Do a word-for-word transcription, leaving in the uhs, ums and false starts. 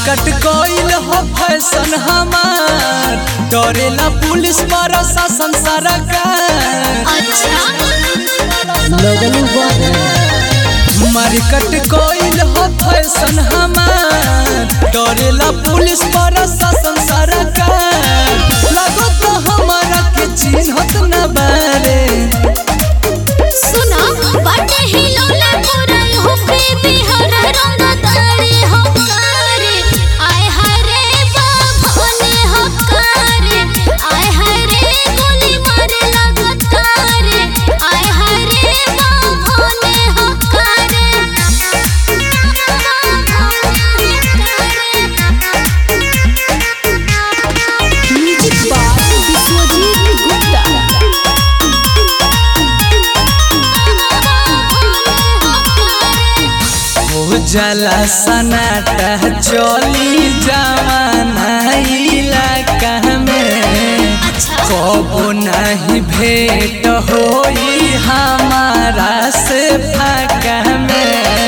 Market कोइल हो fashion हमार, डरेला पुलिस प्रशासन सरकार। मार्केट कोइल हो फैशन हमार, डरेला पुलिस प्रशासन सरकार। लगो तो हमारा के चिन्हत न बारे। सुना बाटे हिलोले पूरा यूपी बिहार रंग तारे हकारे। आय हाय रे बाभने हकारे, आय हाय रे गोली मारे लगातारे। आय हाय रे बाभने हकारे। Music by Vishwajeet Gupta. जला सनाटा चली जवाना इलाका में, कबो नहीं भेंट होई हमारा से फाका में।